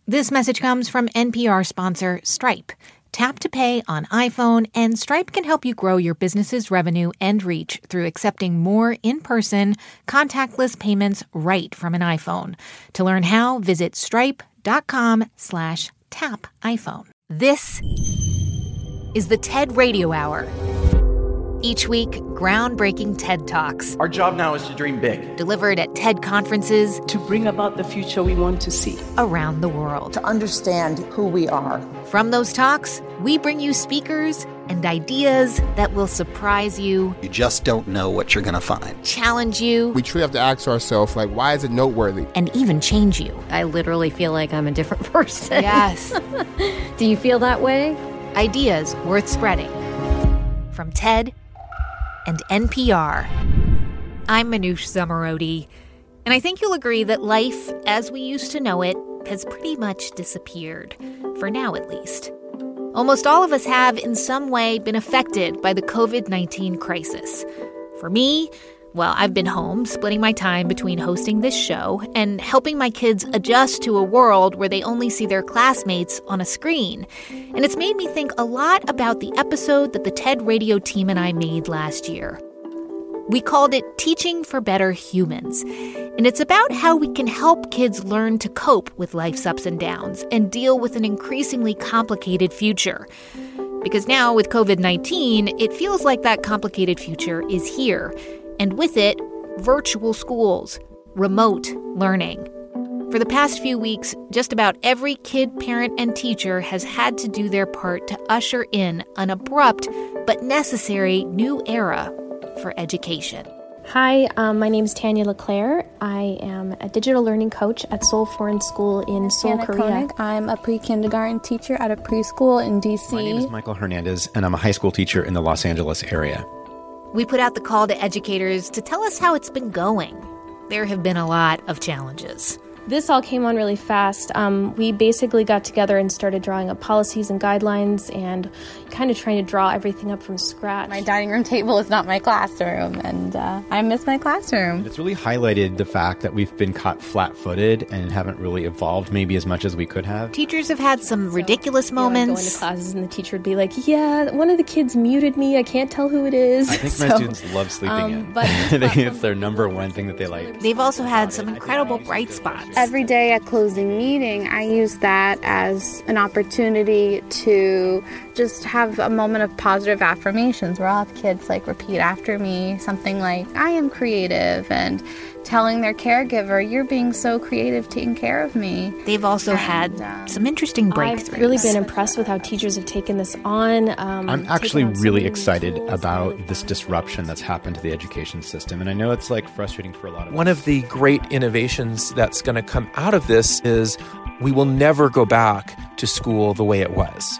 This message comes from NPR sponsor Stripe. Tap to pay on iPhone, and Stripe can help you grow your business's revenue and reach through accepting more in-person, contactless payments right from an iPhone. To learn how, visit stripe.com/tapiphone. This is the TED Radio Hour. Each week, groundbreaking TED Talks. Our job now is to dream big. Delivered at TED conferences. To bring about the future we want to see. Around the world. To understand who we are. From those talks, we bring you speakers and ideas that will surprise you. You just don't know what you're going to find. Challenge you. We truly have to ask ourselves, why is it noteworthy? And even change you. I literally feel like I'm a different person. Yes. Do you feel that way? Ideas worth spreading. From TED and NPR. I'm Manoush Zomorodi, and I think you'll agree that life, as we used to know it, has pretty much disappeared, for now at least. Almost all of us have, in some way, been affected by the COVID-19 crisis. For me, well, I've been home, splitting my time between hosting this show and helping my kids adjust to a world where they only see their classmates on a screen. And it's made me think a lot about the episode that the TED Radio team and I made last year. We called it Teaching for Better Humans. And it's about how we can help kids learn to cope with life's ups and downs and deal with an increasingly complicated future. Because now, with COVID-19, it feels like that complicated future is here. And with it, virtual schools, remote learning. For the past few weeks, just about every kid, parent, and teacher has had to do their part to usher in an abrupt but necessary new era for education. Hi, my name is Tanya LeClaire. I am a digital learning coach at Seoul Foreign School in Seoul, Korea. Koenig. I'm a pre-kindergarten teacher at a preschool in D.C. My name is Michael Hernandez, and I'm a high school teacher in the Los Angeles area. We put out the call to educators to tell us how it's been going. There have been a lot of challenges. This all came on really fast. We basically got together and started drawing up policies and guidelines and kind of trying to draw everything up from scratch. My dining room table is not my classroom, and I miss my classroom. It's really highlighted the fact that we've been caught flat-footed and haven't really evolved maybe as much as we could have. Teachers have had some ridiculous moments. I'd go into classes and the teacher would be like, yeah, one of the kids muted me. I can't tell who it is. I think my students love sleeping in. I think it's their number one thing that they like. They've also had some incredible bright spots. Every day at closing meeting, I use that as an opportunity to just have a moment of positive affirmations where I'll have kids repeat after me something like, I am creative, and telling their caregiver, you're being so creative taking care of me. They've also had some interesting breakthroughs. I've really been impressed with how teachers have taken this on. I'm actually really excited about this disruption that's happened to the education system. And I know it's frustrating for a lot of us. One of the great innovations that's going to come out of this is we will never go back to school the way it was.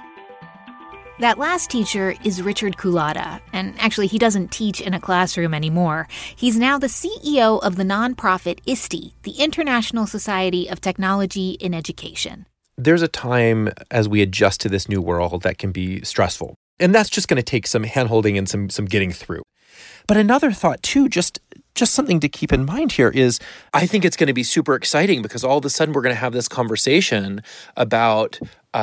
That last teacher is Richard Culata, and actually he doesn't teach in a classroom anymore. He's now the CEO of the nonprofit ISTE, the International Society of Technology in Education. There's a time as we adjust to this new world that can be stressful, and that's just going to take some handholding and some getting through. But another thought too, just something to keep in mind here is I think it's going to be super exciting because all of a sudden we're going to have this conversation about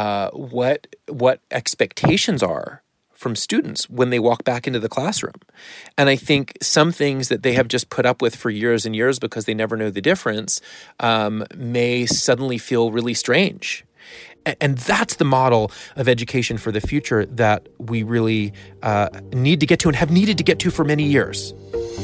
what expectations are from students when they walk back into the classroom. And I think some things that they have just put up with for years and years because they never know the difference may suddenly feel really strange. And that's the model of education for the future that we really need to get to and have needed to get to for many years.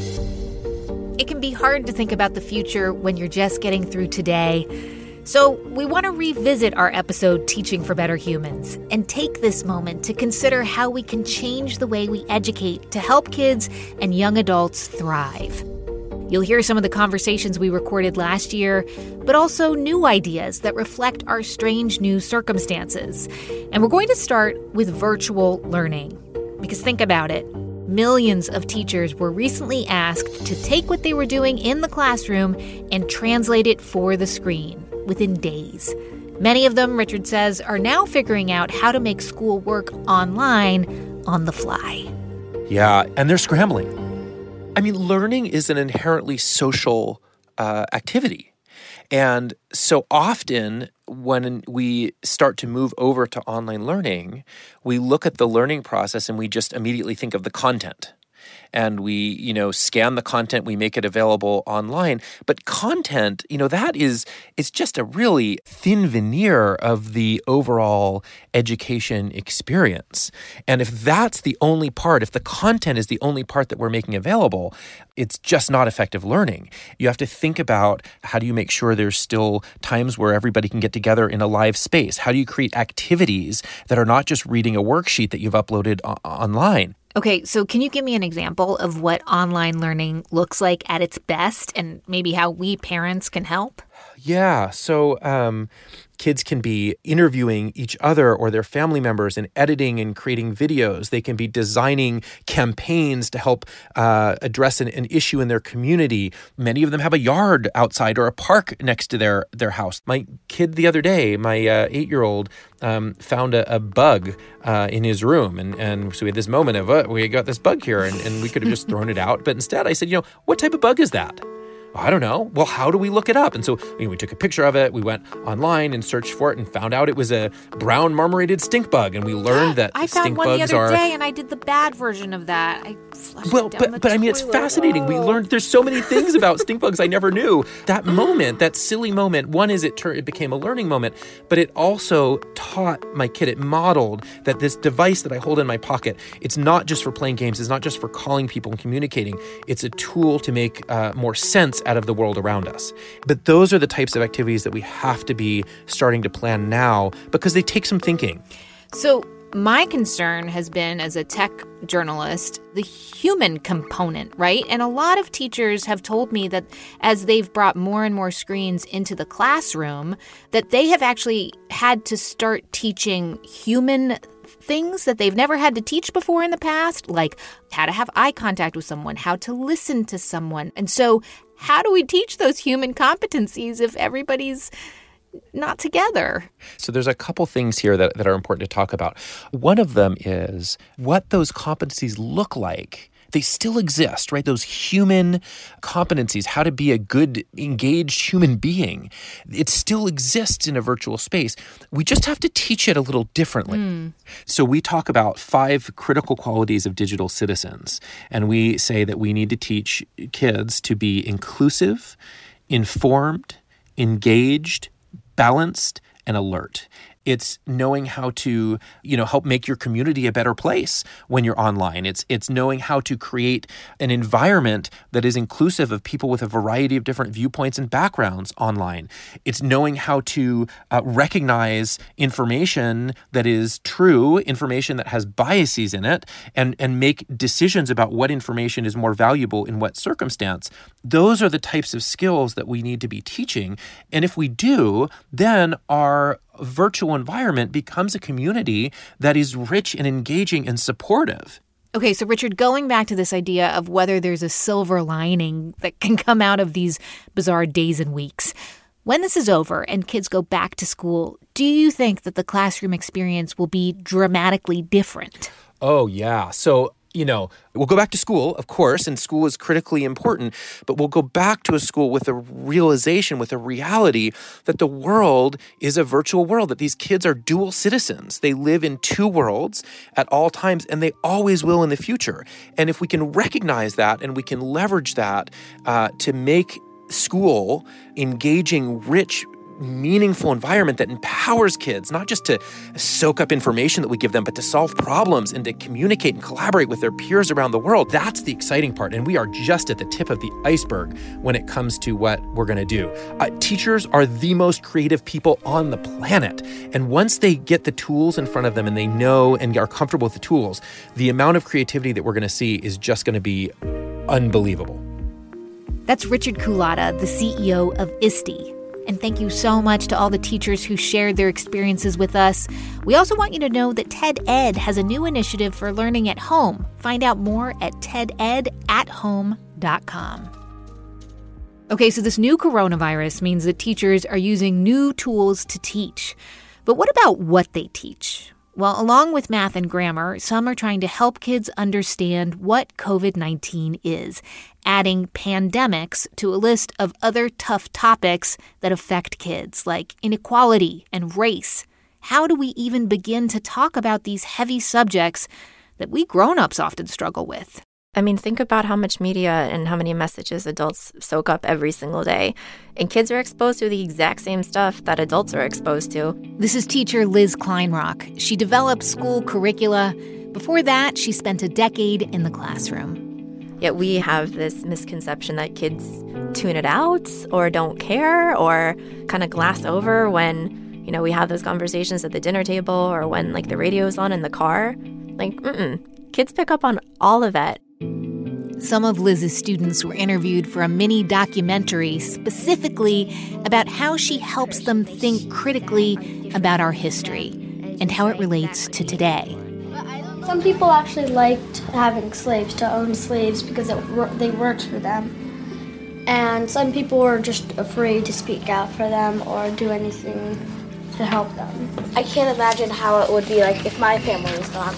It can be hard to think about the future when you're just getting through today. So we want to revisit our episode, Teaching for Better Humans, and take this moment to consider how we can change the way we educate to help kids and young adults thrive. You'll hear some of the conversations we recorded last year, but also new ideas that reflect our strange new circumstances. And we're going to start with virtual learning. Because think about it. Millions of teachers were recently asked to take what they were doing in the classroom and translate it for the screen within days. Many of them, Richard says, are now figuring out how to make school work online on the fly. Yeah, and they're scrambling. I mean, learning is an inherently social activity. And so often when we start to move over to online learning, we look at the learning process and we just immediately think of the content. And we, scan the content, we make it available online. But content, that it's just a really thin veneer of the overall education experience. And if that's the only part, if the content is the only part that we're making available, it's just not effective learning. You have to think about, how do you make sure there's still times where everybody can get together in a live space? How do you create activities that are not just reading a worksheet that you've uploaded online? Okay, so can you give me an example of what online learning looks like at its best and maybe how we parents can help? Yeah, so kids can be interviewing each other or their family members and editing and creating videos. They can be designing campaigns to help address an issue in their community. Many of them have a yard outside or a park next to their house. My kid the other day, my 8-year-old, found a bug in his room. And so we had this moment of, we got this bug here, and we could have just thrown it out. But instead I said, what type of bug is that? I don't know. Well, how do we look it up? And so we took a picture of it. We went online and searched for it and found out it was a brown marmorated stink bug. And we learned that I found one the other day, and I did the bad version of that. I flushed it down the toilet. It's fascinating. We learned there's so many things about stink bugs I never knew. That moment, that silly moment, one is it became a learning moment, but it also taught my kid, it modeled that this device that I hold in my pocket, it's not just for playing games, it's not just for calling people and communicating. It's a tool to make more sense out of the world around us. But those are the types of activities that we have to be starting to plan now because they take some thinking. So my concern has been, as a tech journalist, the human component, right? And a lot of teachers have told me that as they've brought more and more screens into the classroom, that they have actually had to start teaching human things that they've never had to teach before in the past, like how to have eye contact with someone, how to listen to someone. And so how do we teach those human competencies if everybody's not together? So there's a couple things here that are important to talk about. One of them is what those competencies look like. They still exist, right? Those human competencies, how to be a good, engaged human being. It still exists in a virtual space. We just have to teach it a little differently. So we talk about 5 critical qualities of digital citizens. And we say that we need to teach kids to be inclusive, informed, engaged, balanced, and alert. It's knowing how to, help make your community a better place when you're online. It's knowing how to create an environment that is inclusive of people with a variety of different viewpoints and backgrounds online. It's knowing how to recognize information that is true, information that has biases in it, and make decisions about what information is more valuable in what circumstance. Those are the types of skills that we need to be teaching. And if we do, then our virtual environment becomes a community that is rich and engaging and supportive. Okay, so Richard, going back to this idea of whether there's a silver lining that can come out of these bizarre days and weeks, when this is over and kids go back to school, do you think that the classroom experience will be dramatically different? Oh, yeah. So we'll go back to school, of course, and school is critically important, but we'll go back to a school with a realization, with a reality that the world is a virtual world, that these kids are dual citizens. They live in 2 worlds at all times, and they always will in the future. And if we can recognize that and we can leverage that to make school engaging, rich, meaningful environment that empowers kids, not just to soak up information that we give them, but to solve problems and to communicate and collaborate with their peers around the world. That's the exciting part. And we are just at the tip of the iceberg when it comes to what we're going to do. Teachers are the most creative people on the planet. And once they get the tools in front of them and they know and are comfortable with the tools, the amount of creativity that we're going to see is just going to be unbelievable. That's Richard Culata, the CEO of ISTE. And thank you so much to all the teachers who shared their experiences with us. We also want you to know that TED Ed has a new initiative for learning at home. Find out more at tededathome.com. Okay, so this new coronavirus means that teachers are using new tools to teach. But what about what they teach? Well, along with math and grammar, some are trying to help kids understand what COVID-19 is, adding pandemics to a list of other tough topics that affect kids, like inequality and race. How do we even begin to talk about these heavy subjects that we grown-ups often struggle with? I mean, think about how much media and how many messages adults soak up every single day. And kids are exposed to the exact same stuff that adults are exposed to. This is teacher Liz Kleinrock. She developed school curricula. Before that, she spent a decade in the classroom. Yet we have this misconception that kids tune it out or don't care or kind of glass over when, we have those conversations at the dinner table or when, the radio's on in the car. Kids pick up on all of it. Some of Liz's students were interviewed for a mini documentary specifically about how she helps them think critically about our history and how it relates to today. Some people actually liked having slaves, to own slaves, because they worked for them. And some people were just afraid to speak out for them or do anything to help them. I can't imagine how it would be if my family was gone.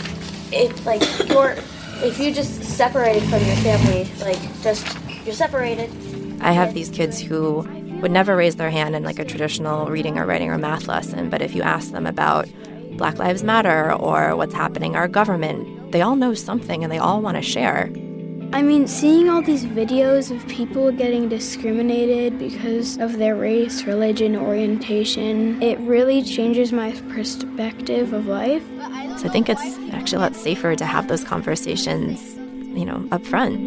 If you just separated from your family, you're separated. I have these kids who would never raise their hand in a traditional reading or writing or math lesson, but if you ask them about Black Lives Matter or what's happening in our government, they all know something and they all want to share. I mean, seeing all these videos of people getting discriminated because of their race, religion, orientation, it really changes my perspective of life. So I think it's actually a lot safer to have those conversations, up front.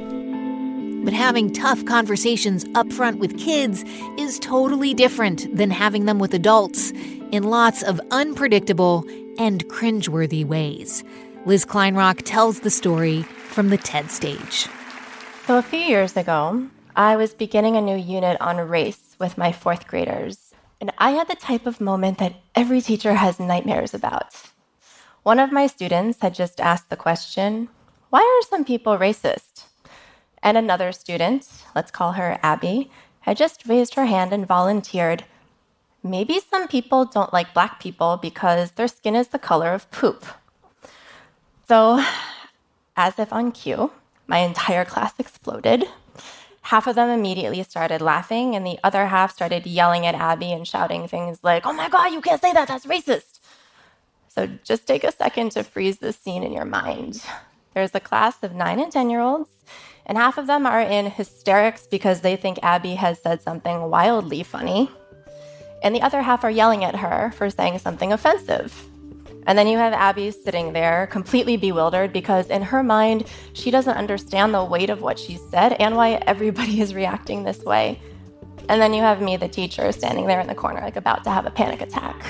But having tough conversations up front with kids is totally different than having them with adults in lots of unpredictable and cringeworthy ways. Liz Kleinrock tells the story from the TED stage. So a few years ago, I was beginning a new unit on race with my fourth graders. And I had the type of moment that every teacher has nightmares about. One of my students had just asked the question, why are some people racist? And another student, let's call her Abby, had just raised her hand and volunteered, maybe some people don't like Black people because their skin is the color of poop. So, as if on cue, my entire class exploded. Half of them immediately started laughing, and the other half started yelling at Abby and shouting things like, oh my God, you can't say that, that's racist. So just take a second to freeze this scene in your mind. There's a class of 9 and 10-year-olds, and half of them are in hysterics because they think Abby has said something wildly funny, and the other half are yelling at her for saying something offensive. And then you have Abby sitting there completely bewildered because in her mind, she doesn't understand the weight of what she said and why everybody is reacting this way. And then you have me, the teacher, standing there in the corner about to have a panic attack.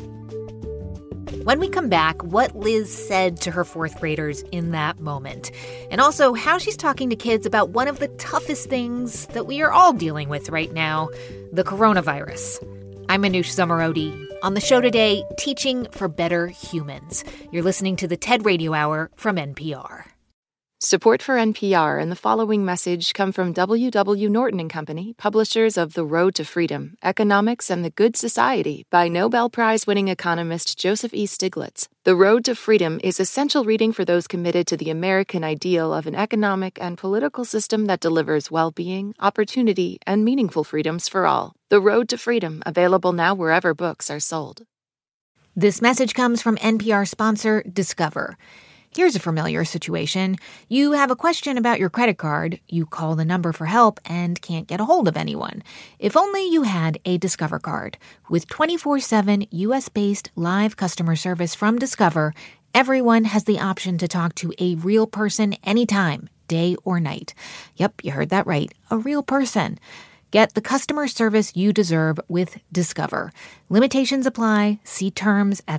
When we come back, what Liz said to her fourth graders in that moment, and also how she's talking to kids about one of the toughest things that we are all dealing with right now, the coronavirus. I'm Manoush Zomorodi. On the show today, Teaching for Better Humans. You're listening to the TED Radio Hour from NPR. Support for NPR and the following message come from W.W. Norton & Company, publishers of The Road to Freedom, Economics and the Good Society by Nobel Prize-winning economist Joseph E. Stiglitz. The Road to Freedom is essential reading for those committed to the American ideal of an economic and political system that delivers well-being, opportunity, and meaningful freedoms for all. The Road to Freedom, available now wherever books are sold. This message comes from NPR sponsor Discover. Here's a familiar situation. You have a question about your credit card. You call the number for help and can't get a hold of anyone. If only you had a Discover card. With 24/7 U.S.-based live customer service from Discover, everyone has the option to talk to a real person anytime, day or night. Yep, you heard that right. A real person. Get the customer service you deserve with Discover. Limitations apply. See terms at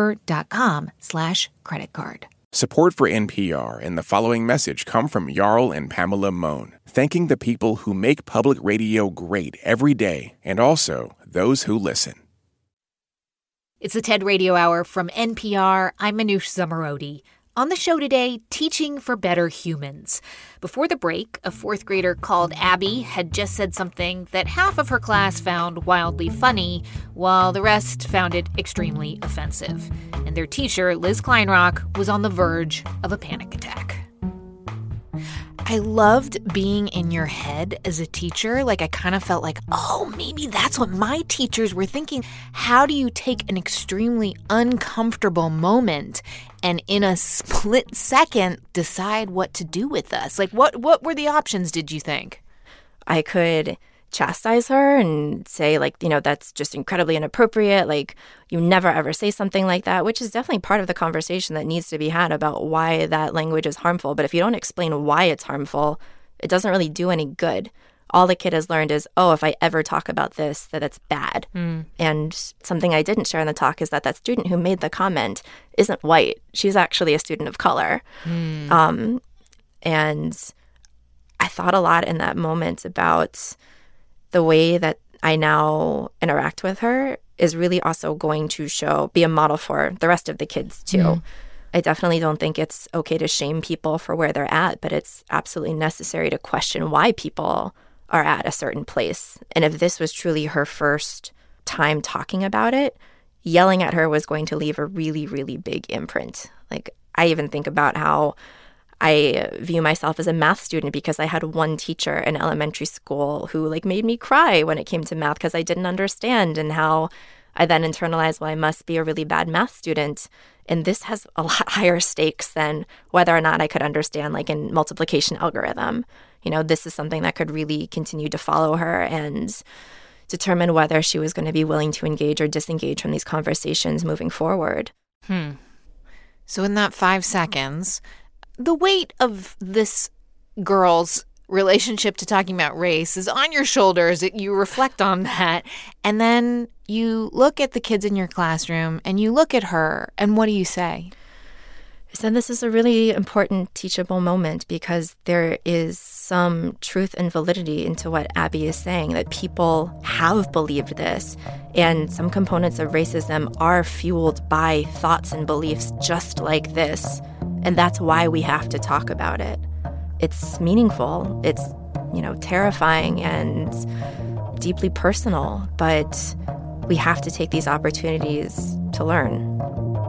discover.com/creditcard. Support for NPR and the following message come from Jarl and Pamela Mohn, thanking the people who make public radio great every day and also those who listen. It's the TED Radio Hour from NPR. I'm Manoush Zomorodi. On the show today, Teaching for Better Humans. Before the break, a fourth grader called Abby had just said something that half of her class found wildly funny, while the rest found it extremely offensive. And their teacher, Liz Kleinrock, was on the verge of a panic attack. I loved being in your head as a teacher. Like, I kind of felt like, oh, maybe that's what my teachers were thinking. How do you take an extremely uncomfortable moment and in a split second decide what to do with us? Like, what were the options, did you think? I could chastise her and say, like, that's just incredibly inappropriate. Like, you never ever say something like that, which is definitely part of the conversation that needs to be had about why that language is harmful. But if you don't explain why it's harmful, it doesn't really do any good. All the kid has learned is, oh, if I ever talk about this, that it's bad. And something I didn't share in the talk is that student who made the comment isn't white. She's actually a student of color. And I thought a lot in that moment about the way that I now interact with her is really also going to be a model for the rest of the kids too. I definitely don't think it's okay to shame people for where they're at, but it's absolutely necessary to question why people are at a certain place. And if this was truly her first time talking about it, yelling at her was going to leave a really, really big imprint. Like, I even think about how I view myself as a math student because I had one teacher in elementary school who made me cry when it came to math because I didn't understand, and how I then internalized, well, I must be a really bad math student. And this has a lot higher stakes than whether or not I could understand, in multiplication algorithm. This is something that could really continue to follow her and determine whether she was going to be willing to engage or disengage from these conversations moving forward. So in that 5 seconds, the weight of this girl's relationship to talking about race is on your shoulders. You reflect on that. And then you look at the kids in your classroom and you look at her, and what do you say? I said this is a really important teachable moment because there is some truth and validity into what Abby is saying, that people have believed this. And some components of racism are fueled by thoughts and beliefs just like this. And that's why we have to talk about it. It's meaningful. It's, terrifying and deeply personal, but we have to take these opportunities to learn.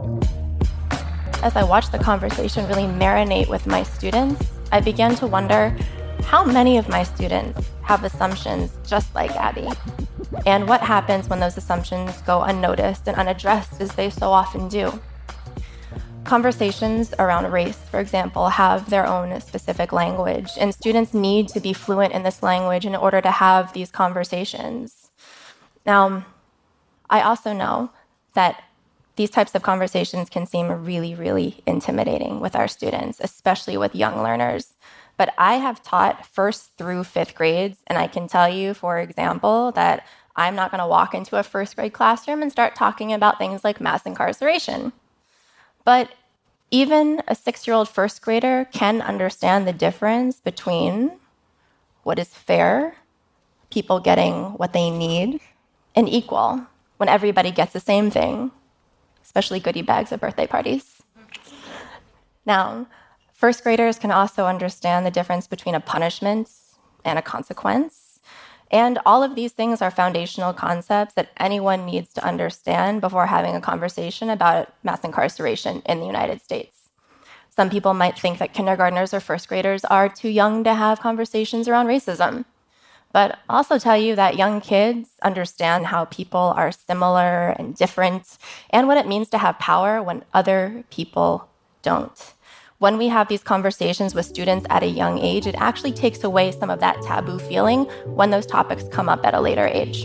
As I watched the conversation really marinate with my students, I began to wonder how many of my students have assumptions just like Abby, and what happens when those assumptions go unnoticed and unaddressed, as they so often do. Conversations around race, for example, have their own specific language, and students need to be fluent in this language in order to have these conversations. Now, I also know that these types of conversations can seem really, really intimidating with our students, especially with young learners. But I have taught 1st through 5th grades, and I can tell you, for example, that I'm not going to walk into a 1st grade classroom and start talking about things like mass incarceration. But even a 6-year-old 1st grader can understand the difference between what is fair, people getting what they need, and equal, when everybody gets the same thing, especially goodie bags at birthday parties. Now, 1st graders can also understand the difference between a punishment and a consequence. And all of these things are foundational concepts that anyone needs to understand before having a conversation about mass incarceration in the United States. Some people might think that kindergartners or 1st graders are too young to have conversations around racism. But I'll also tell you that young kids understand how people are similar and different, and what it means to have power when other people don't. When we have these conversations with students at a young age, it actually takes away some of that taboo feeling when those topics come up at a later age.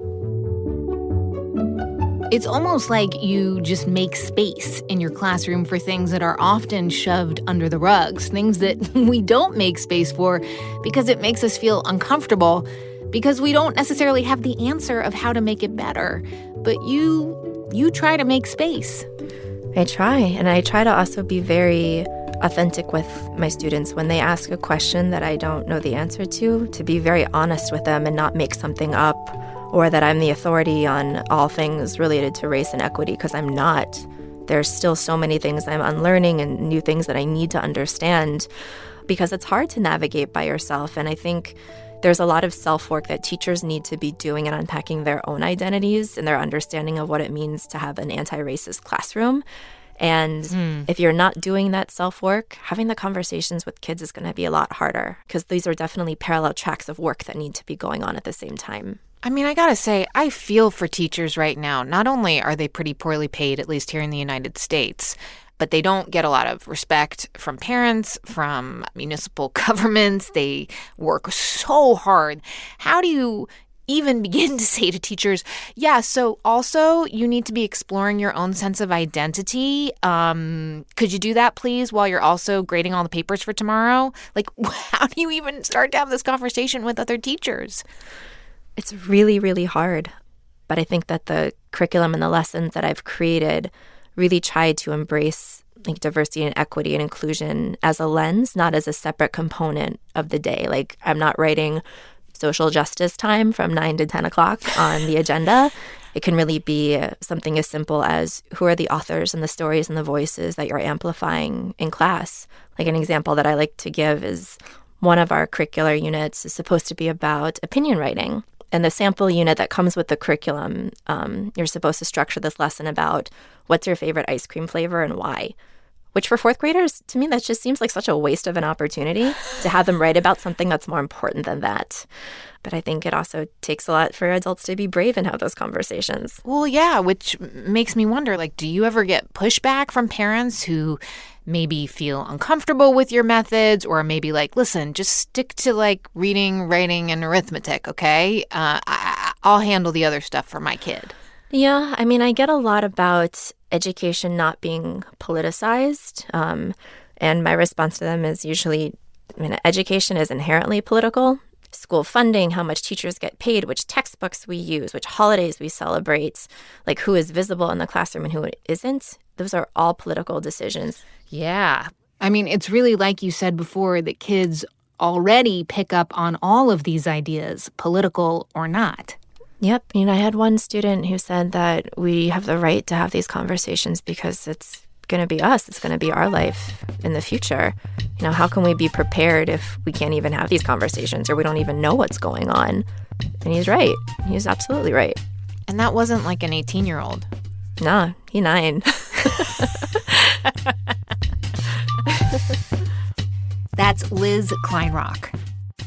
It's almost like you just make space in your classroom for things that are often shoved under the rugs, things that we don't make space for because it makes us feel uncomfortable, because we don't necessarily have the answer of how to make it better. But you try to make space. I try, and I try to also be very authentic with my students when they ask a question that I don't know the answer to be very honest with them and not make something up, or that I'm the authority on all things related to race and equity, because I'm not. There's still so many things I'm unlearning and new things that I need to understand because it's hard to navigate by yourself. And I think there's a lot of self-work that teachers need to be doing and unpacking their own identities and their understanding of what it means to have an anti-racist classroom. And if you're not doing that self-work, having the conversations with kids is going to be a lot harder because these are definitely parallel tracks of work that need to be going on at the same time. I mean, I gotta say, I feel for teachers right now. Not only are they pretty poorly paid, at least here in the United States, but they don't get a lot of respect from parents, from municipal governments. They work so hard. How do you even begin to say to teachers, yeah, so also you need to be exploring your own sense of identity. Could you do that, please, while you're also grading all the papers for tomorrow? Like, how do you even start to have this conversation with other teachers? It's really, really hard. But I think that the curriculum and the lessons that I've created really tried to embrace like diversity and equity and inclusion as a lens, not as a separate component of the day. Like I'm not writing social justice time from 9 to 10 o'clock on the agenda. It can really be something as simple as who are the authors and the stories and the voices that you're amplifying in class. Like an example that I like to give is one of our curricular units is supposed to be about opinion writing. And the sample unit that comes with the curriculum, you're supposed to structure this lesson about what's your favorite ice cream flavor and why. Which for fourth graders, to me, that just seems like such a waste of an opportunity to have them write about something that's more important than that. But I think it also takes a lot for adults to be brave and have those conversations. Well, yeah, which makes me wonder, like, do you ever get pushback from parents who maybe feel uncomfortable with your methods or maybe like, listen, just stick to like reading, writing, and arithmetic, okay? I'll handle the other stuff for my kid. Yeah, I mean, I get a lot about education not being politicized. And my response to them is usually, I mean, education is inherently political. School funding, how much teachers get paid, which textbooks we use, which holidays we celebrate, like who is visible in the classroom and who isn't. Those are all political decisions. Yeah. I mean, it's really like you said before that kids already pick up on all of these ideas, political or not. Yep. You know, I had one student who said that we have the right to have these conversations because it's going to be us. It's going to be our life in the future. You know, how can we be prepared if we can't even have these conversations or we don't even know what's going on? And he's right. He's absolutely right. And that wasn't like an 18-year-old. Nah, he's 9. That's Liz Kleinrock.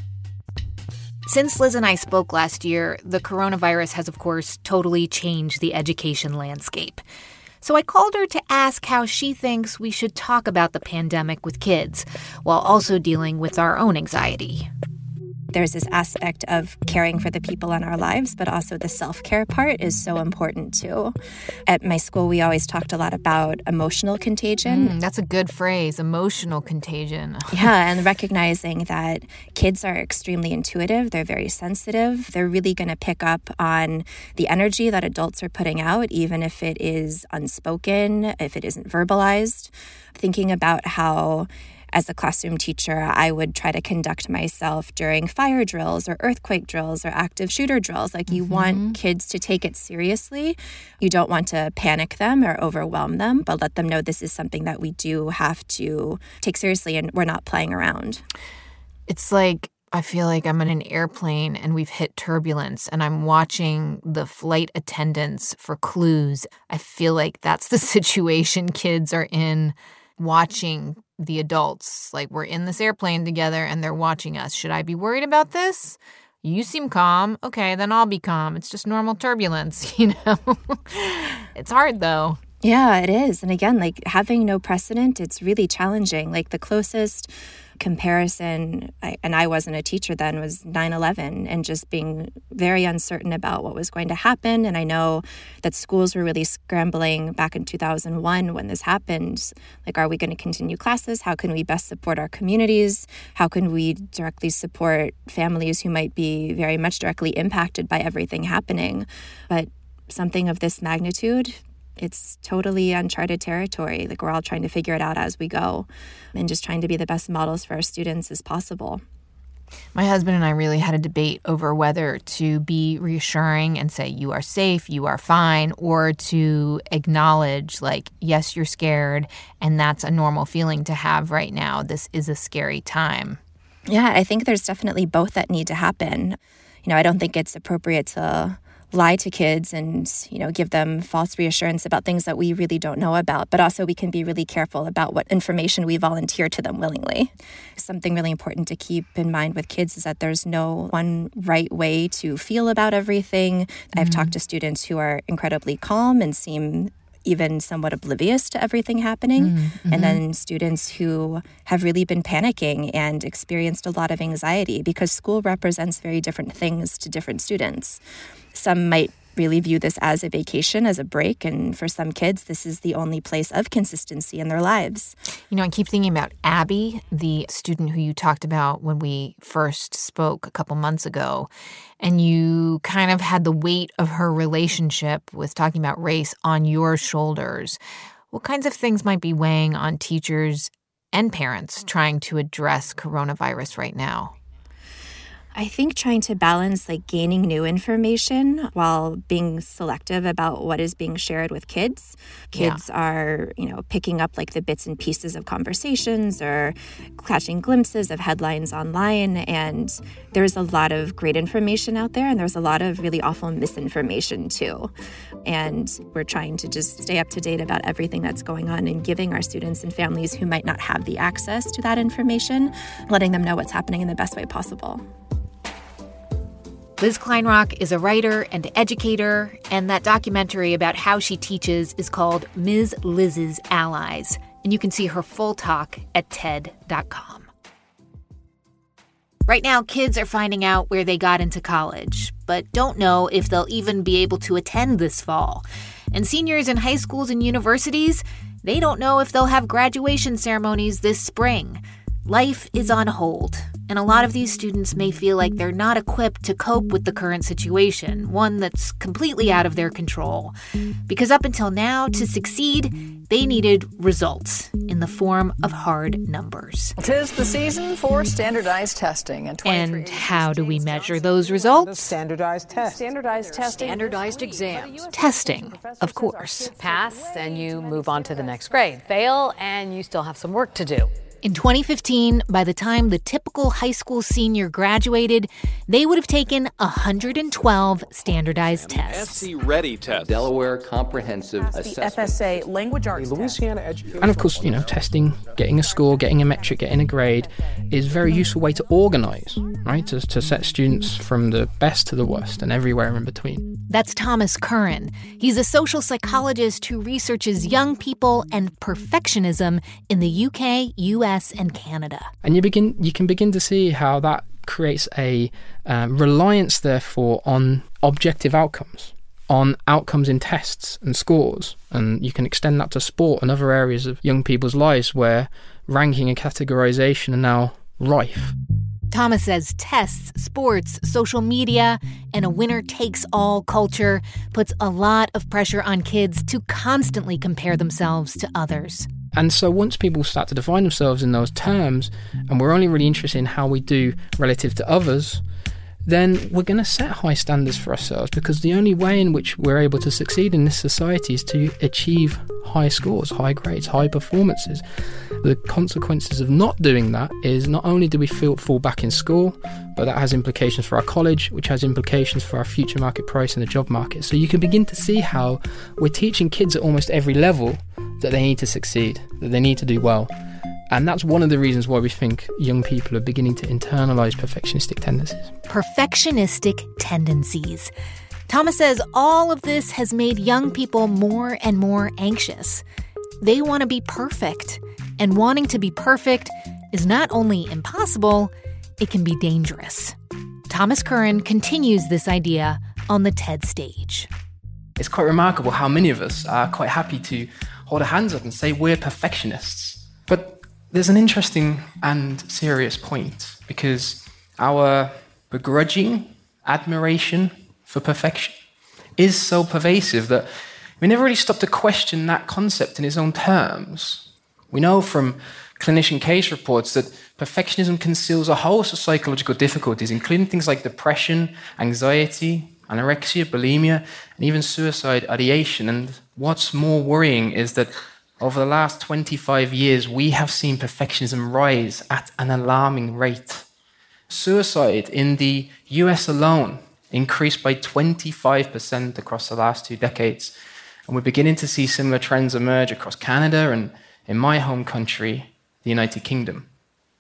Since Liz and I spoke last year, the coronavirus has, of course, totally changed the education landscape. So I called her to ask how she thinks we should talk about the pandemic with kids, while also dealing with our own anxiety. There's this aspect of caring for the people in our lives, but also the self-care part is so important too. At my school, we always talked a lot about emotional contagion. That's a good phrase, emotional contagion. Yeah, and recognizing that kids are extremely intuitive. They're very sensitive. They're really going to pick up on the energy that adults are putting out, even if it is unspoken, if it isn't verbalized. Thinking about how as a classroom teacher, I would try to conduct myself during fire drills or earthquake drills or active shooter drills. Like you want kids to take it seriously. You don't want to panic them or overwhelm them, but let them know this is something that we do have to take seriously and we're not playing around. It's like I feel like I'm in an airplane and we've hit turbulence and I'm watching the flight attendants for clues. I feel like that's the situation kids are in, watching the adults. Like we're in this airplane together and they're watching us. Should I be worried about this? You seem calm. Okay, then I'll be calm. It's just normal turbulence, you know? It's hard though. Yeah, it is. And again, like having no precedent, it's really challenging. Like the closest comparison, and I wasn't a teacher then, was 9/11 and just being very uncertain about what was going to happen. And I know that schools were really scrambling back in 2001 when this happened. Like, are we going to continue classes? How can we best support our communities? How can we directly support families who might be very much directly impacted by everything happening? But something of this magnitude, it's totally uncharted territory. Like we're all trying to figure it out as we go and just trying to be the best models for our students as possible. My husband and I really had a debate over whether to be reassuring and say, you are safe, you are fine, or to acknowledge, like, yes, you're scared, and that's a normal feeling to have right now. This is a scary time. Yeah, I think there's definitely both that need to happen. I don't think it's appropriate to lie to kids and, give them false reassurance about things that we really don't know about. But also we can be really careful about what information we volunteer to them willingly. Something really important to keep in mind with kids is that there's no one right way to feel about everything. I've talked to students who are incredibly calm and seem even somewhat oblivious to everything happening. And then students who have really been panicking and experienced a lot of anxiety because school represents very different things to different students. Some might really view this as a vacation, as a break, and for some kids, this is the only place of consistency in their lives. I keep thinking about Abby, the student who you talked about when we first spoke a couple months ago, and you kind of had the weight of her relationship with talking about race on your shoulders. What kinds of things might be weighing on teachers and parents trying to address coronavirus right now? I think trying to balance gaining new information while being selective about what is being shared with kids. Kids are, picking up the bits and pieces of conversations or catching glimpses of headlines online. And there's a lot of great information out there, and there's a lot of really awful misinformation too. And we're trying to just stay up to date about everything that's going on and giving our students and families who might not have the access to that information, letting them know what's happening in the best way possible. Liz Kleinrock is a writer and educator, and that documentary about how she teaches is called Ms. Liz's Allies, and you can see her full talk at TED.com. Right now, kids are finding out where they got into college, but don't know if they'll even be able to attend this fall. And seniors in high schools and universities, they don't know if they'll have graduation ceremonies this spring. Life is on hold, and a lot of these students may feel like they're not equipped to cope with the current situation, one that's completely out of their control. Because up until now, to succeed, they needed results in the form of hard numbers. 'Tis the season for standardized testing. And how do we measure those results? Standardized tests. Standardized testing. Standardized exams. Testing, of course. Pass, and you move on to the next grade. Fail, and you still have some work to do. In 2015, by the time the typical high school senior graduated, they would have taken 112 standardized tests. SC Ready test. Delaware Comprehensive Assessment. The FSA Language Arts Louisiana Education. And of course, testing, getting a score, getting a metric, getting a grade is a very useful way to organize, right? To set students from the best to the worst and everywhere in between. That's Thomas Curran. He's a social psychologist who researches young people and perfectionism in the UK, US, and Canada. And you can begin to see how that creates a reliance, therefore, on objective outcomes, on outcomes in tests and scores. And you can extend that to sport and other areas of young people's lives where ranking and categorization are now rife. Thomas says tests, sports, social media, and a winner-takes-all culture puts a lot of pressure on kids to constantly compare themselves to others. And so once people start to define themselves in those terms, and we're only really interested in how we do relative to others, then we're going to set high standards for ourselves, because the only way in which we're able to succeed in this society is to achieve high scores, high grades, high performances. The consequences of not doing that is not only do we fall back in school, but that has implications for our college, which has implications for our future market price in the job market. So you can begin to see how we're teaching kids at almost every level that they need to succeed, that they need to do well. And that's one of the reasons why we think young people are beginning to internalize perfectionistic tendencies. Perfectionistic tendencies. Thomas says all of this has made young people more and more anxious. They want to be perfect. And wanting to be perfect is not only impossible, it can be dangerous. Thomas Curran continues this idea on the TED stage. It's quite remarkable how many of us are quite happy to hold our hands up and say we're perfectionists. But there's an interesting and serious point, because our begrudging admiration for perfection is so pervasive that we never really stop to question that concept in its own terms. We know from clinician case reports that perfectionism conceals a host of psychological difficulties, including things like depression, anxiety, anorexia, bulimia, and even suicide ideation. And what's more worrying is that over the last 25 years, we have seen perfectionism rise at an alarming rate. Suicide in the US alone increased by 25% across the last 2 decades. And we're beginning to see similar trends emerge across Canada and in my home country, the United Kingdom.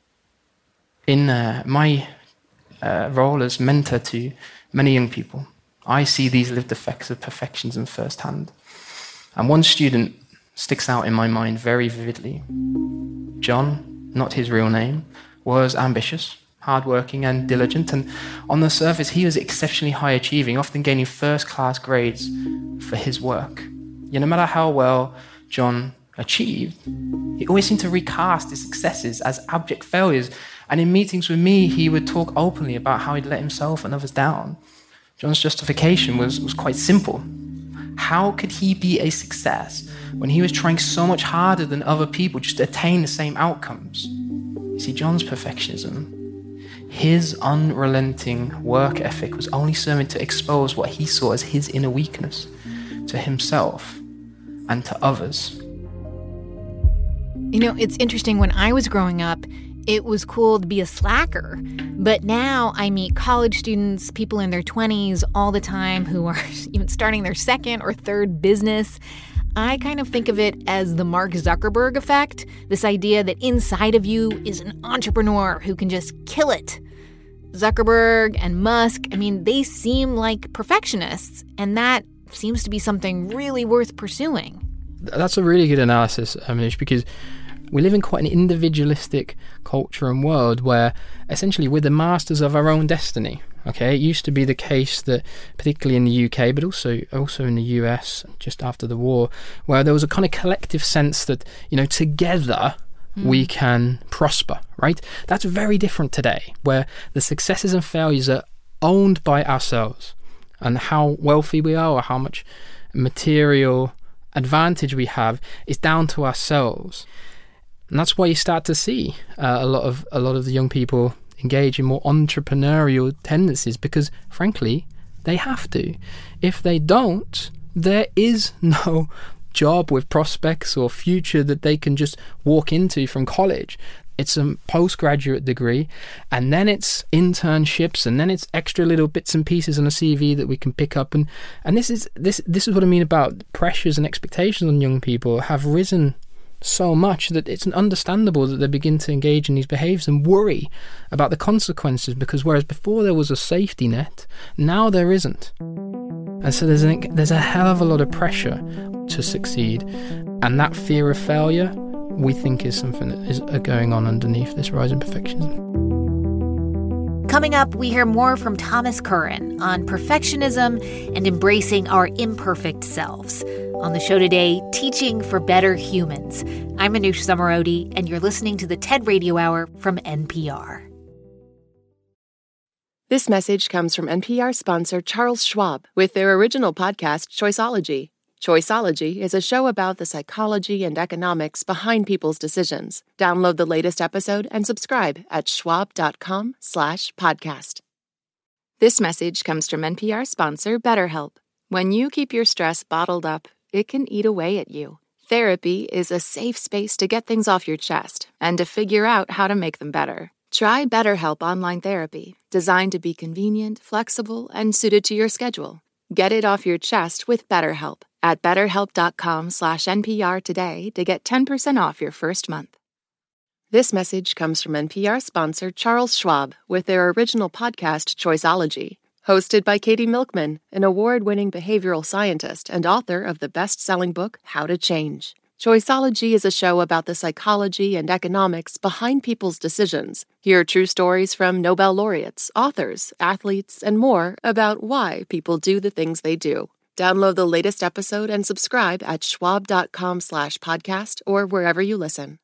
In my role as mentor to many young people, I see these lived effects of perfectionism firsthand. And one student sticks out in my mind very vividly. John, not his real name, was ambitious, hardworking and diligent, and on the surface he was exceptionally high achieving, often gaining first-class grades for his work. Yet no matter how well John achieved, he always seemed to recast his successes as abject failures, and in meetings with me he would talk openly about how he'd let himself and others down. John's justification was quite simple. How could he be a success when he was trying so much harder than other people just to attain the same outcomes? You see, John's perfectionism, his unrelenting work ethic, was only serving to expose what he saw as his inner weakness to himself and to others. You know, it's interesting. When I was growing up, it was cool to be a slacker. But now I meet college students, people in their 20s all the time who are even starting their second or third business. I kind of think of it as the Mark Zuckerberg effect, this idea that inside of you is an entrepreneur who can just kill it. Zuckerberg and Musk, I mean, they seem like perfectionists, and that seems to be something really worth pursuing. That's a really good analysis, Manish, because we live in quite an individualistic culture and world where essentially we're the masters of our own destiny. Okay, it used to be the case that, particularly in the UK, but also in the US just after the war, where there was a kind of collective sense that, you know, together we can prosper, right? That's very different today, where the successes and failures are owned by ourselves, and how wealthy we are or how much material advantage we have is down to ourselves. And that's why you start to see a lot of the young people engage in more entrepreneurial tendencies, because frankly they have to. If they don't, there is no job with prospects or future that they can just walk into from college. It's a postgraduate degree, and then it's internships, and then it's extra little bits and pieces on a CV that we can pick up. And this is what I mean about pressures and expectations on young people have risen so much that it's understandable that they begin to engage in these behaviours and worry about the consequences, because whereas before there was a safety net, now there isn't. And so there's a hell of a lot of pressure to succeed, and that fear of failure, we think, is something that is going on underneath this rise in perfectionism. Coming up, we hear more from Thomas Curran on perfectionism and embracing our imperfect selves. On the show today, Teaching for Better Humans. I'm Manoush Zomorodi, and you're listening to the TED Radio Hour from NPR. This message comes from NPR sponsor Charles Schwab with their original podcast, Choiceology. Choiceology is a show about the psychology and economics behind people's decisions. Download the latest episode and subscribe at schwab.com/podcast. This message comes from NPR sponsor BetterHelp. When you keep your stress bottled up, it can eat away at you. Therapy is a safe space to get things off your chest and to figure out how to make them better. Try BetterHelp Online Therapy, designed to be convenient, flexible, and suited to your schedule. Get it off your chest with BetterHelp at betterhelp.com/NPR today to get 10% off your first month. This message comes from NPR sponsor Charles Schwab with their original podcast, Choiceology. Hosted by Katie Milkman, an award-winning behavioral scientist and author of the best-selling book, How to Change. Choiceology is a show about the psychology and economics behind people's decisions. Hear true stories from Nobel laureates, authors, athletes, and more about why people do the things they do. Download the latest episode and subscribe at schwab.com/podcast or wherever you listen.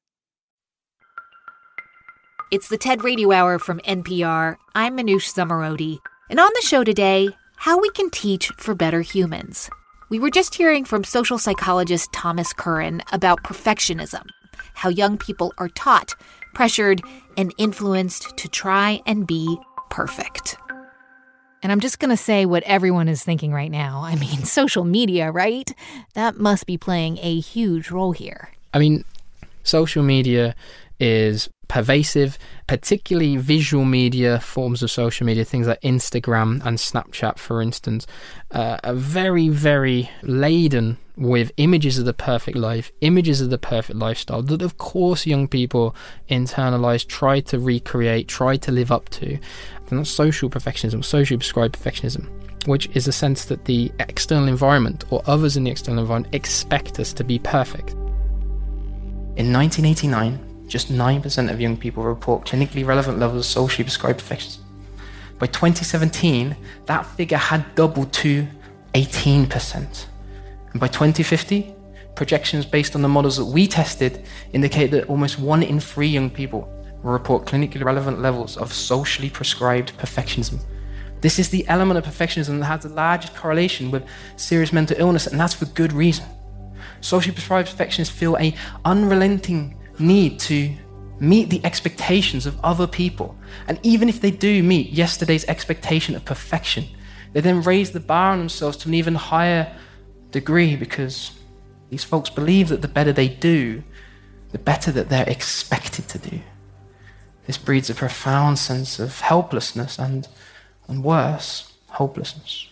It's the TED Radio Hour from NPR. I'm Manoush Zomorodi. And on the show today, how we can teach for better humans. We were just hearing from social psychologist Thomas Curran about perfectionism. how young people are taught, pressured, and influenced to try and be perfect. And I'm just going to say what everyone is thinking right now. I mean, social media, right? That must be playing a huge role here. I mean, social media is pervasive, particularly visual media forms of social media, things like Instagram and Snapchat, for instance, are very, very laden with images of the perfect life, images of the perfect lifestyle that, of course, young people internalize, try to recreate, try to live up to. And that's social perfectionism, socially prescribed perfectionism, which is the sense that the external environment or others in the external environment expect us to be perfect. In 1989, just 9% of young people report clinically relevant levels of socially prescribed perfectionism. By 2017, that figure had doubled to 18%. And by 2050, projections based on the models that we tested indicate that almost 1 in 3 young people will report clinically relevant levels of socially prescribed perfectionism. This is the element of perfectionism that has the largest correlation with serious mental illness, and that's for good reason. Socially prescribed perfectionists feel an unrelenting need to meet the expectations of other people. And even if they do meet yesterday's expectation of perfection, they then raise the bar on themselves to an even higher degree, because these folks believe that the better they do, the better that they're expected to do. This breeds a profound sense of helplessness and worse, hopelessness.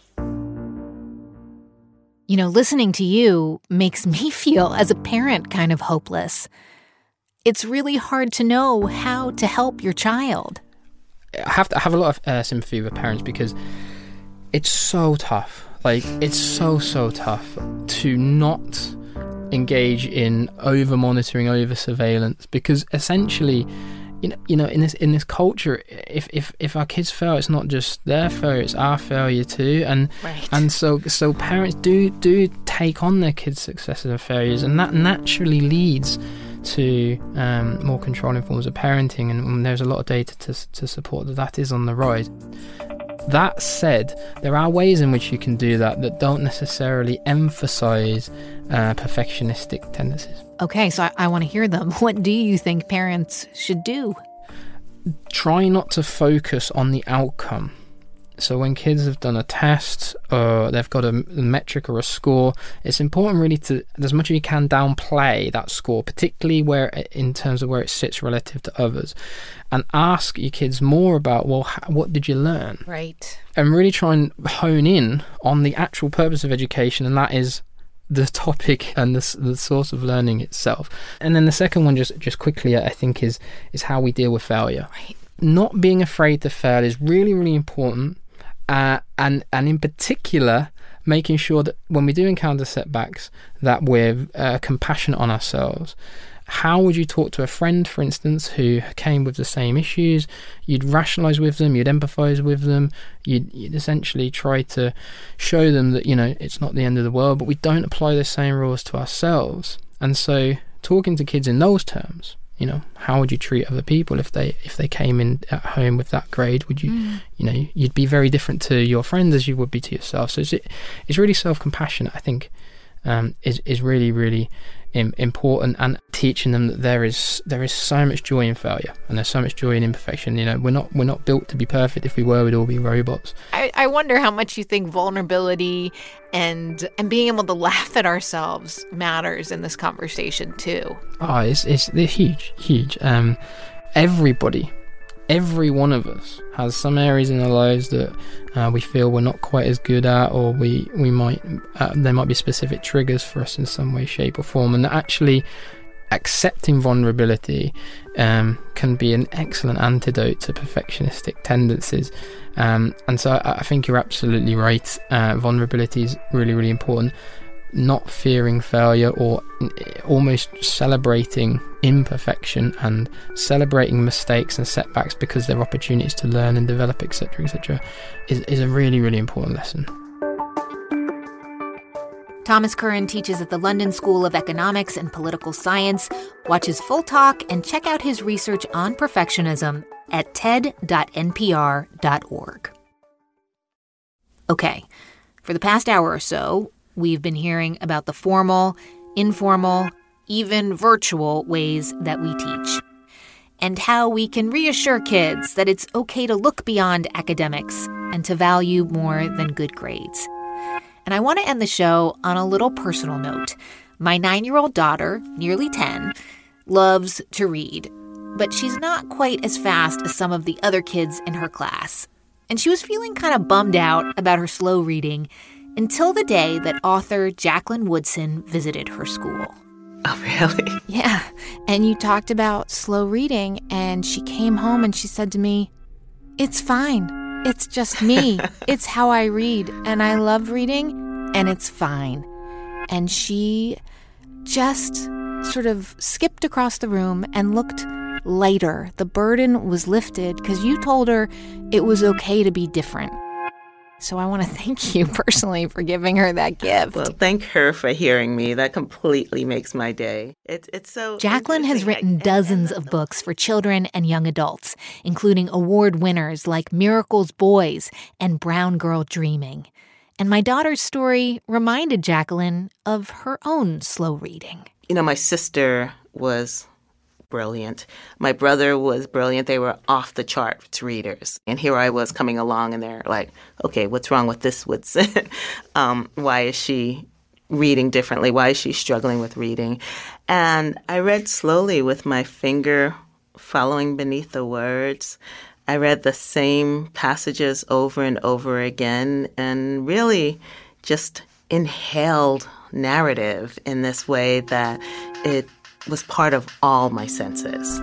You know, listening to you makes me feel, as a parent, kind of hopeless. It's really hard to know how to help your child. I have a lot of sympathy with parents, because it's so tough. Like, it's so tough to not engage in over-monitoring, over-surveillance, because essentially, you know, in this culture, if our kids fail, it's not just their failure, it's our failure too, and right. And so parents do take on their kids' successes and failures, and that naturally leads to more controlling forms of parenting, and there's a lot of data to support that is on the rise. That said, there are ways in which you can do that don't necessarily emphasize perfectionistic tendencies. Okay, so I want to hear them. What do you think parents should do? Try not to focus on the outcome. So when kids have done a test or they've got a metric or a score, it's important really to, as much as you can, downplay that score, particularly where in terms of where it sits relative to others, and ask your kids more about, well, what did you learn? Right. And really try and hone in on the actual purpose of education, and that is the topic and the source of learning itself. And then the second one, just quickly, I think is how we deal with failure. Right. Not being afraid to fail is really, really important. And in particular, making sure that when we do encounter setbacks, that we're compassionate on ourselves. How would you talk to a friend, for instance, who came with the same issues? You'd rationalise with them, you'd empathise with them, you'd essentially try to show them that, you know, it's not the end of the world, but we don't apply the same rules to ourselves. And so talking to kids in those terms, you know, how would you treat other people if they came in at home with that grade? Would you, you know, you'd be very different to your friends as you would be to yourself. So it's really self-compassionate, I think, is really, really important, and teaching them that there is so much joy in failure and there's so much joy in imperfection. You know, we're not built to be perfect. If we were, we'd all be robots. I wonder how much you think vulnerability and being able to laugh at ourselves matters in this conversation too. Oh, it's huge. Every one of us has some areas in our lives that we feel we're not quite as good at, or we might there might be specific triggers for us in some way, shape or form, and actually accepting vulnerability can be an excellent antidote to perfectionistic tendencies. And so I think you're absolutely right. Vulnerability is really, really important. Not fearing failure, or almost celebrating imperfection and celebrating mistakes and setbacks because they're opportunities to learn and develop, etc., is a really, really important lesson. Thomas Curran teaches at the London School of Economics and Political Science. Watch his full talk and check out his research on perfectionism at ted.npr.org. Okay, for the past hour or so, we've been hearing about the formal, informal, even virtual ways that we teach, and how we can reassure kids that it's okay to look beyond academics and to value more than good grades. And I want to end the show on a little personal note. My 9-year-old daughter, nearly 10, loves to read, but she's not quite as fast as some of the other kids in her class. And she was feeling kind of bummed out about her slow reading until the day that author Jacqueline Woodson visited her school. Oh, really? Yeah. And you talked about slow reading, and she came home and she said to me, "It's fine. It's just me. It's how I read, and I love reading, and it's fine." And she just sort of skipped across the room and looked lighter. The burden was lifted because you told her it was okay to be different. So I want to thank you personally for giving her that gift. Well, thank her for hearing me. That completely makes my day. It's so Jacqueline has written dozens of books for children and young adults, including award winners like Miracle's Boys and Brown Girl Dreaming. And my daughter's story reminded Jacqueline of her own slow reading. You know, my sister was brilliant. My brother was brilliant. They were off the charts readers. And here I was coming along and they're like, okay, what's wrong with this Woodson? Why is she reading differently? Why is she struggling with reading? And I read slowly with my finger following beneath the words. I read the same passages over and over again and really just inhaled narrative in this way that it was part of all my senses.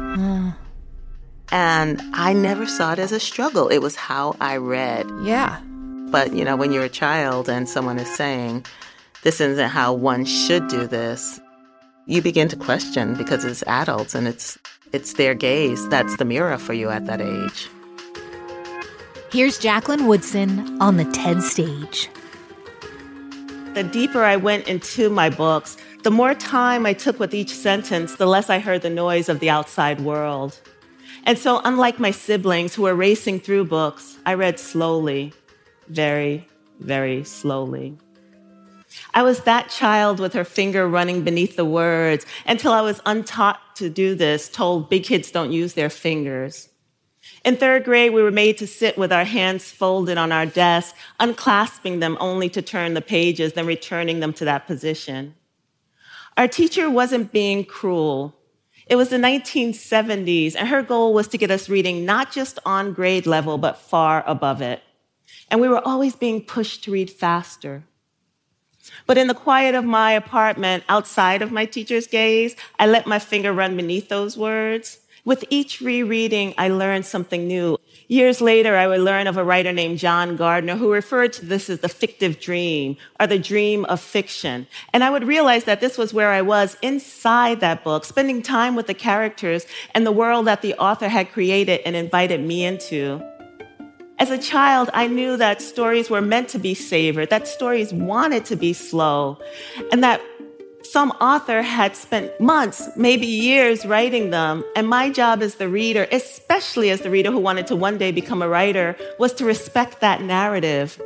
And I never saw it as a struggle. It was how I read. Yeah. But, you know, when you're a child and someone is saying, this isn't how one should do this, you begin to question because it's adults and it's their gaze. That's the mirror for you at that age. Here's Jacqueline Woodson on the TED stage. The deeper I went into my books, the more time I took with each sentence, the less I heard the noise of the outside world. And so, unlike my siblings who were racing through books, I read slowly, very, very slowly. I was that child with her finger running beneath the words until I was untaught to do this, told big kids don't use their fingers. In 3rd grade, we were made to sit with our hands folded on our desk, unclasping them only to turn the pages, then returning them to that position. Our teacher wasn't being cruel. It was the 1970s, and her goal was to get us reading not just on grade level, but far above it. And we were always being pushed to read faster. But in the quiet of my apartment, outside of my teacher's gaze, I let my finger run beneath those words. With each rereading, I learned something new. Years later, I would learn of a writer named John Gardner who referred to this as the fictive dream, or the dream of fiction. And I would realize that this was where I was inside that book, spending time with the characters and the world that the author had created and invited me into. As a child, I knew that stories were meant to be savored, that stories wanted to be slow, and that some author had spent months, maybe years writing them, and my job as the reader, especially as the reader who wanted to one day become a writer, was to respect that narrative.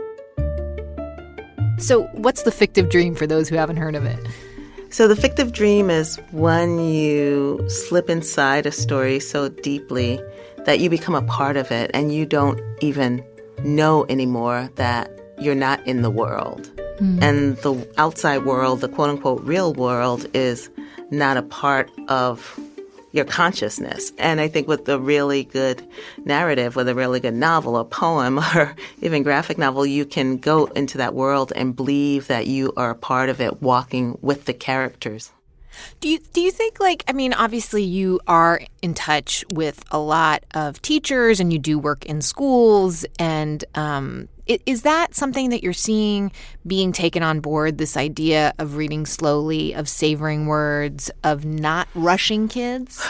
So what's the fictive dream for those who haven't heard of it? So the fictive dream is when you slip inside a story so deeply that you become a part of it and you don't even know anymore that you're not in the world. And the outside world, the quote-unquote real world, is not a part of your consciousness. And I think with a really good narrative, with a really good novel or poem or even graphic novel, you can go into that world and believe that you are a part of it, walking with the characters. Do you think, like, I mean, obviously you are in touch with a lot of teachers and you do work in schools, and is that something that you're seeing being taken on board, this idea of reading slowly, of savoring words, of not rushing kids?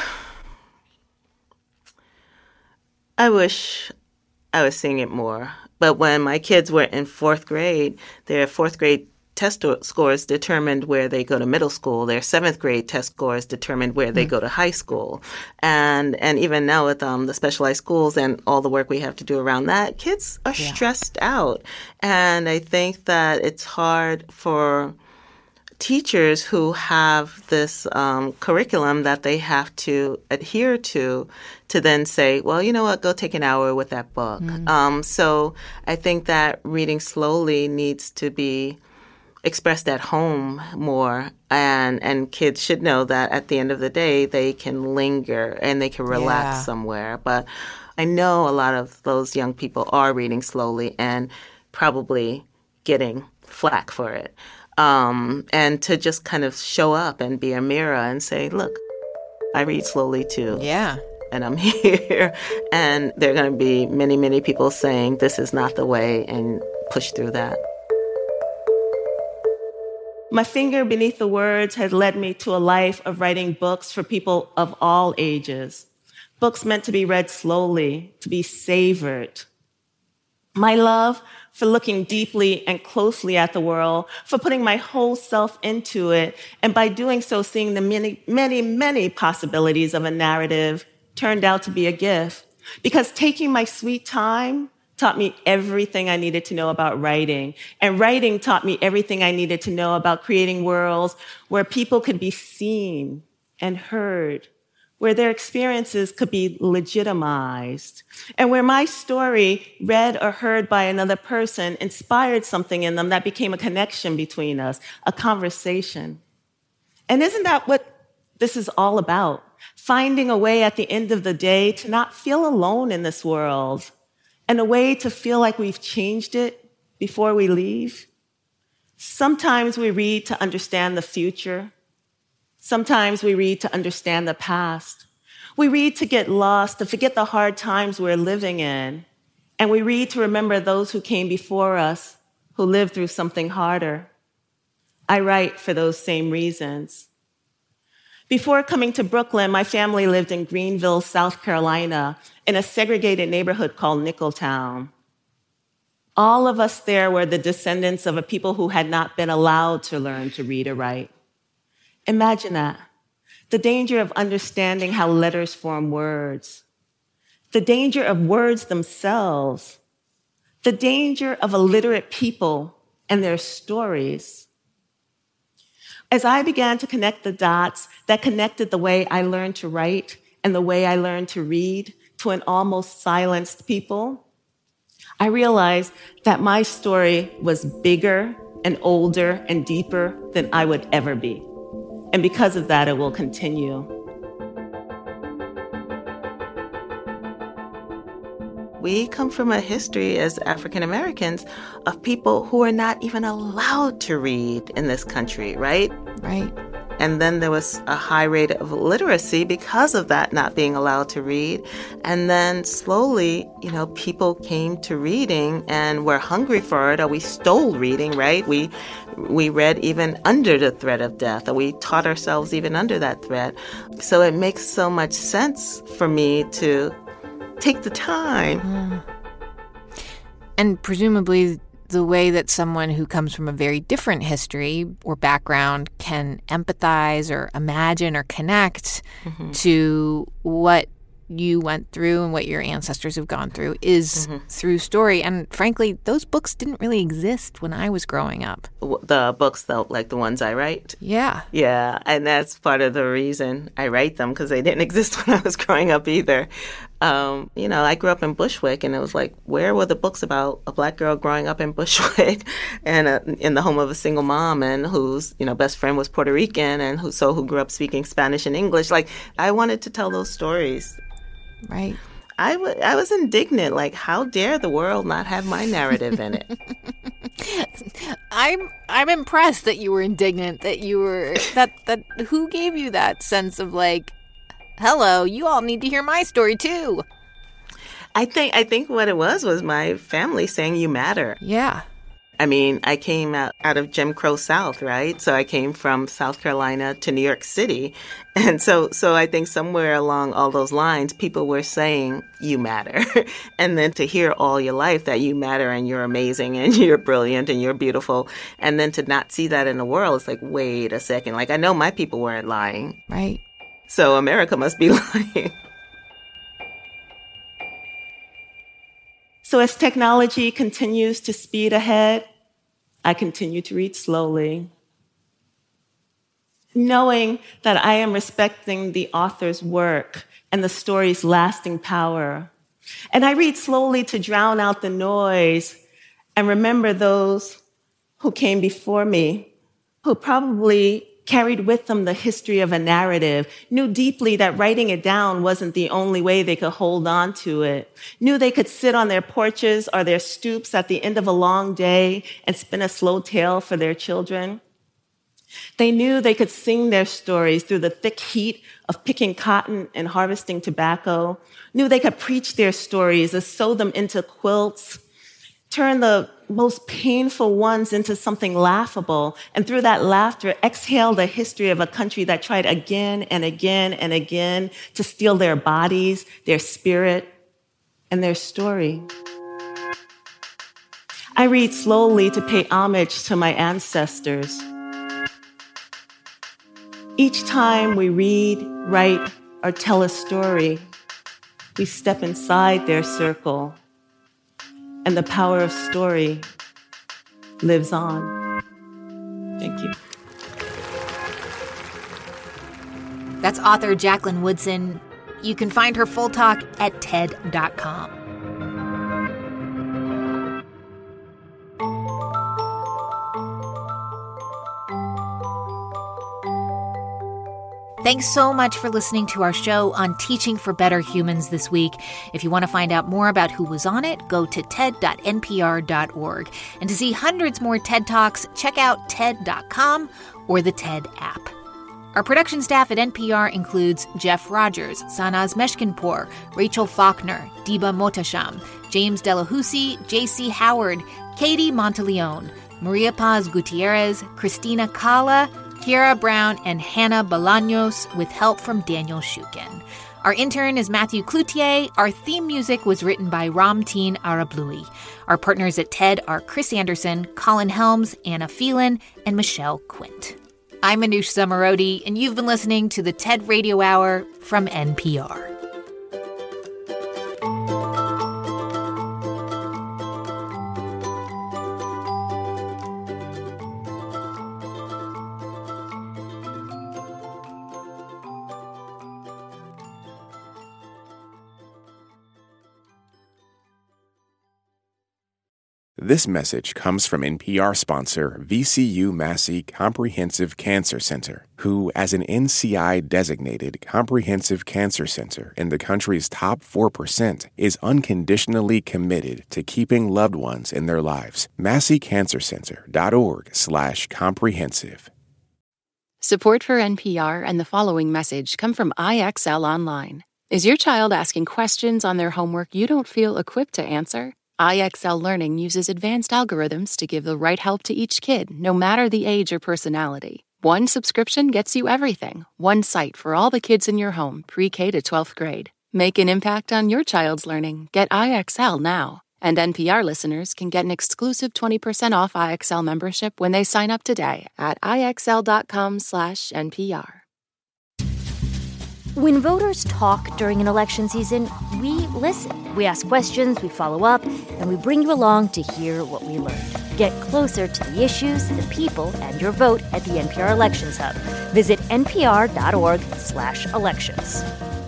I wish I was seeing it more. But when my kids were in 4th grade, their 4th grade test scores determined where they go to middle school. Their 7th grade test scores determined where they go to high school. And even now with the specialized schools and all the work we have to do around that, kids are stressed out. And I think that it's hard for teachers who have this curriculum that they have to adhere to then say, well, you know what, go take an hour with that book. So I think that reading slowly needs to be expressed at home more, and kids should know that at the end of the day, they can linger and they can relax somewhere. But I know a lot of those young people are reading slowly and probably getting flack for it. And to just kind of show up and be a mirror and say, look, I read slowly too. Yeah. And I'm here. And there are going to be many, many people saying this is not the way, and push through that. My finger beneath the words has led me to a life of writing books for people of all ages. Books meant to be read slowly, to be savored. My love for looking deeply and closely at the world, for putting my whole self into it, and by doing so, seeing the many, many, many possibilities of a narrative turned out to be a gift. Because taking my sweet time taught me everything I needed to know about writing, and writing taught me everything I needed to know about creating worlds where people could be seen and heard, where their experiences could be legitimized, and where my story, read or heard by another person, inspired something in them that became a connection between us, a conversation. And isn't that what this is all about? Finding a way at the end of the day to not feel alone in this world, and a way to feel like we've changed it before we leave. Sometimes we read to understand the future. Sometimes we read to understand the past. We read to get lost, to forget the hard times we're living in. And we read to remember those who came before us, who lived through something harder. I write for those same reasons. Before coming to Brooklyn, my family lived in Greenville, South Carolina, in a segregated neighborhood called Nickeltown. All of us there were the descendants of a people who had not been allowed to learn to read or write. Imagine that. The danger of understanding how letters form words. The danger of words themselves. The danger of illiterate people and their stories. As I began to connect the dots that connected the way I learned to write and the way I learned to read to an almost silenced people, I realized that my story was bigger and older and deeper than I would ever be. And because of that, it will continue. We come from a history as African Americans of people who are not even allowed to read in this country, right? Right. And then there was a high rate of illiteracy because of that not being allowed to read. And then slowly, people came to reading and were hungry for it, or we stole reading, right? We read even under the threat of death, or we taught ourselves even under that threat. So it makes so much sense for me to take the time. And presumably the way that someone who comes from a very different history or background can empathize or imagine or connect to what you went through and what your ancestors have gone through is through story. And frankly, those books didn't really exist when I was growing up. The books, though, like the ones I write? Yeah. Yeah, and that's part of the reason I write them, because they didn't exist when I was growing up either. I grew up in Bushwick, and it was like, where were the books about a Black girl growing up in Bushwick and in the home of a single mom, and whose best friend was Puerto Rican, and who grew up speaking Spanish and English? Like, I wanted to tell those stories. Right. I was indignant. Like, how dare the world not have my narrative in it? I'm impressed that you were indignant, that you were that who gave you that sense of like, hello, you all need to hear my story too. I think what it was my family saying you matter. Yeah. I mean, I came out of Jim Crow South, right? So I came from South Carolina to New York City. And so I think somewhere along all those lines, people were saying, you matter. And then to hear all your life that you matter and you're amazing and you're brilliant and you're beautiful. And then to not see that in the world, it's like, wait a second. Like, I know my people weren't lying. Right. So America must be lying. So as technology continues to speed ahead, I continue to read slowly. knowing that I am respecting the author's work and the story's lasting power. And I read slowly to drown out the noise and remember those who came before me, who probably carried with them the history of a narrative, knew deeply that writing it down wasn't the only way they could hold on to it, knew they could sit on their porches or their stoops at the end of a long day and spin a slow tale for their children. They knew they could sing their stories through the thick heat of picking cotton and harvesting tobacco, knew they could preach their stories and sew them into quilts, turn the most painful ones into something laughable, and through that laughter, exhale the history of a country that tried again and again and again to steal their bodies, their spirit, and their story. I read slowly to pay homage to my ancestors. Each time we read, write, or tell a story, we step inside their circle, and the power of story lives on. Thank you. That's author Jacqueline Woodson. You can find her full talk at TED.com. Thanks so much for listening to our show on Teaching for Better Humans this week. If you want to find out more about who was on it, go to ted.npr.org. And to see hundreds more TED Talks, check out TED.com or the TED app. Our production staff at NPR includes Jeff Rogers, Sanaz Meshkinpour, Rachel Faulkner, Diba Motasham, James Delahousie, J.C. Howard, Katie Monteleone, Maria Paz Gutierrez, Christina Kala, Kiara Brown, and Hannah Bolaños, with help from Daniel Shukin. Our intern is Matthew Cloutier. Our theme music was written by Ramteen Arablouei. Our partners at TED are Chris Anderson, Colin Helms, Anna Phelan, and Michelle Quint. I'm Manoush Zomorodi, and you've been listening to the TED Radio Hour from NPR. This message comes from NPR sponsor VCU Massey Comprehensive Cancer Center, who, as an NCI-designated comprehensive cancer center in the country's top 4%, is unconditionally committed to keeping loved ones in their lives. MasseyCancerCenter.org/comprehensive. Support for NPR and the following message come from IXL Online. Is your child asking questions on their homework you don't feel equipped to answer? IXL Learning uses advanced algorithms to give the right help to each kid, no matter the age or personality. One subscription gets you everything. One site for all the kids in your home, pre-K to 12th grade. Make an impact on your child's learning. Get IXL now. And NPR listeners can get an exclusive 20% off IXL membership when they sign up today at IXL.com/NPR. When voters talk during an election season, we listen. We ask questions, we follow up, and we bring you along to hear what we learned. Get closer to the issues, the people, and your vote at the NPR Elections Hub. Visit npr.org/elections.